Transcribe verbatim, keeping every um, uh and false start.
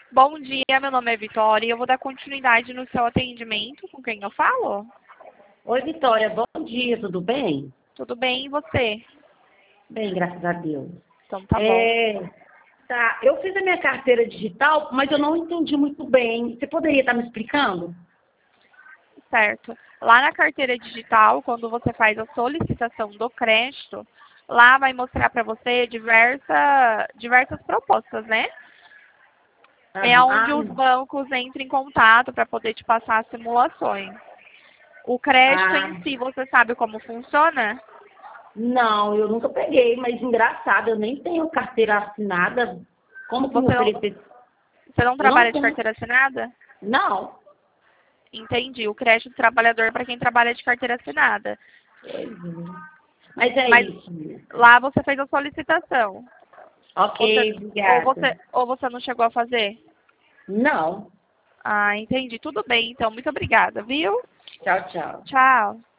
Bom dia, meu nome é Vitória e eu vou dar continuidade no seu atendimento. Com quem eu falo? Oi, Vitória, bom dia, tudo bem? Tudo bem, e você? Bem, graças a Deus. Então tá bom. É, tá, eu fiz a minha carteira digital, mas eu não entendi muito bem. Você poderia estar me explicando? Certo. Lá na carteira digital, quando você faz a solicitação do crédito, lá vai mostrar para você diversa, diversas propostas, né? É Aham. onde Ah, os bancos entram em contato para poder te passar as simulações. O crédito ah, em si, você sabe como funciona? não, eu nunca peguei, mas engraçado, eu nem tenho carteira assinada. Como que me Você não, oferecer? você não Eu não trabalha de tenho. carteira assinada? Não. Entendi. O crédito do trabalhador é para quem trabalha de carteira assinada. Pois é. Mas é Mas isso mesmo. lá você fez a solicitação. Ok, Você, ou, obrigada. você, ou você não chegou a fazer? Não. Ah, entendi. Tudo bem, então. Muito obrigada, viu? Tchau, tchau. Tchau.